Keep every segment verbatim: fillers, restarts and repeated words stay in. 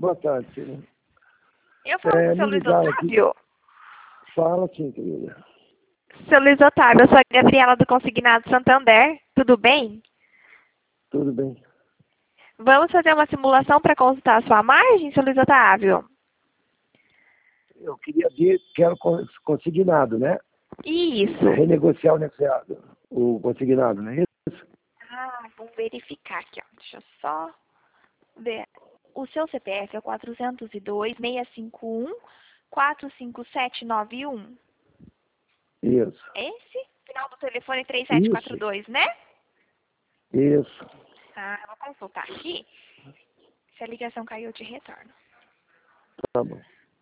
Boa tarde, senhor. Eu falo É, com o seu me Luiz ligaram Otávio. aqui. Fala sim, querida. Seu Luiz Otávio, eu sou a Gabriela do Consignado Santander. Tudo bem? Tudo bem. Vamos fazer uma simulação para consultar a sua margem, seu Luiz Otávio? Eu queria ver, quero con- consignado, né? Isso. Renegociar o negociado, o consignado, não é isso? Ah, vamos verificar aqui, ó. Deixa eu só ver. O seu C P F é quatro zero dois, seis cinco um, quatro cinco sete nove um. Isso. Esse? Final do telefone três sete quatro Isso. dois, né? Isso. Ah, eu vou consultar aqui. Se a ligação caiu, eu te retorno. Tá bom.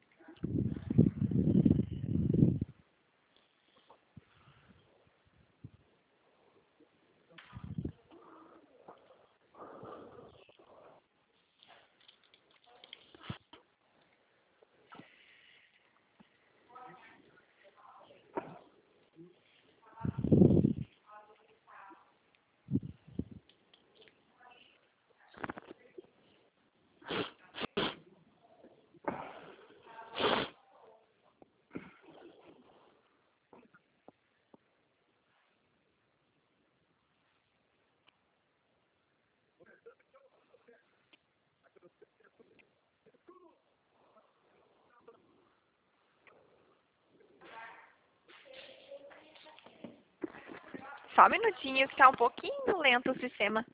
Só um minutinho que tá um pouquinho lento o sistema.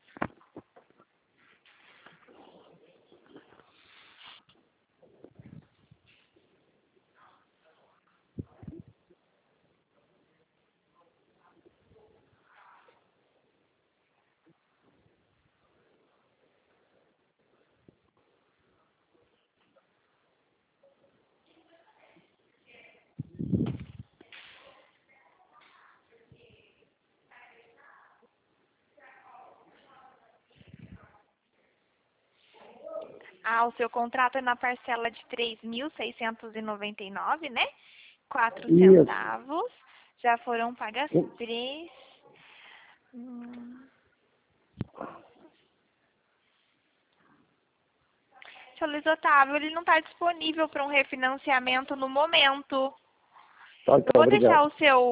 Ah, o seu contrato é na parcela de três mil seiscentos e noventa e nove, né? Quatro Isso. centavos. Já foram pagas três. Hum. Seu Luiz Otávio, ele não está disponível para um refinanciamento no momento. Tá, Eu tá, vou deixar obrigado. o seu